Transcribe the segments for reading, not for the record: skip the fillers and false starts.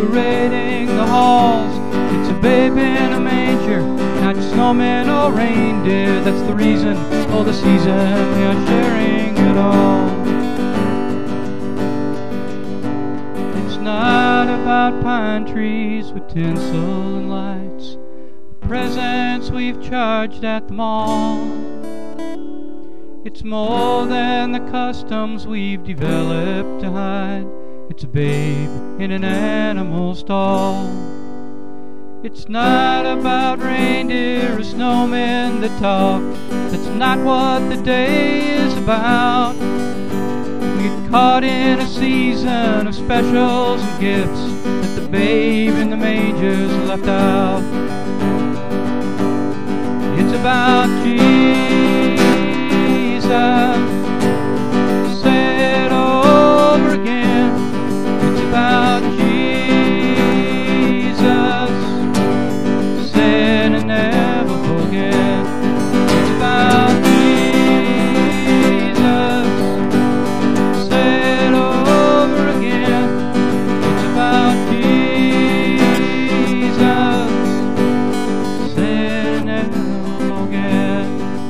decorating the halls. It's a babe in a manger, not snowman or reindeer. That's the reason for the season, we are sharing it all. It's not about pine trees with tinsel and lights, the presents we've charged at the mall. It's more than the customs we've developed to hide. It's a babe in an animal stall. It's not about reindeer or snowmen that talk. That's not what the day is about. We get caught in a season of specials and gifts that the babe in the manger's left out. It's about Jesus, say it over again. It's about Jesus, say it and never forget. It's about Jesus, say it over again. It's about Jesus, say it and never forget.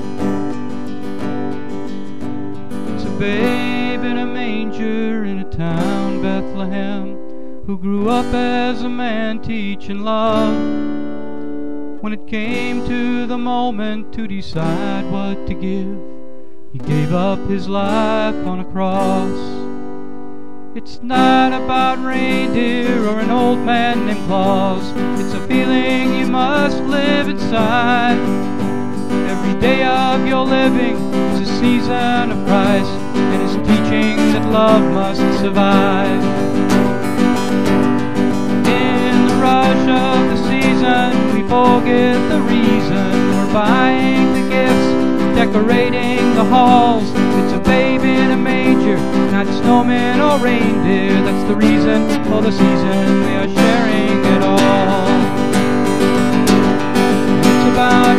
It's a babe in a manger in a town, Bethlehem, who grew up as a man teaching love. When it came to the moment to decide what to give, he gave up his life on a cross. It's not about reindeer or an old man named Claus. It's a feeling you must live inside. Every day of your living is a season of Christ and his teaching that love must survive. In the rush of the season, we forget the reason. We're buying the gifts, decorating the halls. It's a babe in a manger, not snowman or reindeer. That's the reason for the season, we are sharing it all. It's about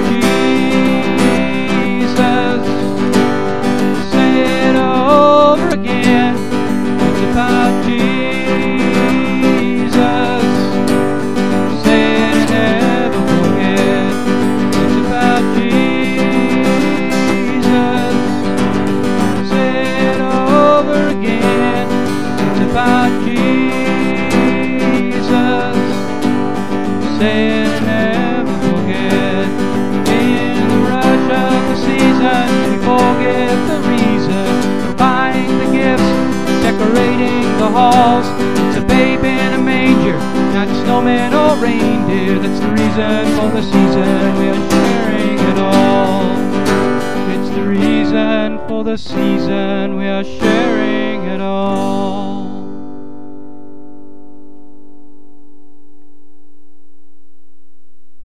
Jesus, say it over again. It's about Jesus, say it and never forget. It's about Jesus, say it over again. It's about Jesus, say it and never forget. In the rush of the season, we forget the reason. We're buying the gifts, decorating the halls. It's a babe in a manger, not snowman or reindeer. That's the reason for the season, we are sharing it all. It's the reason for the season, we are sharing it all.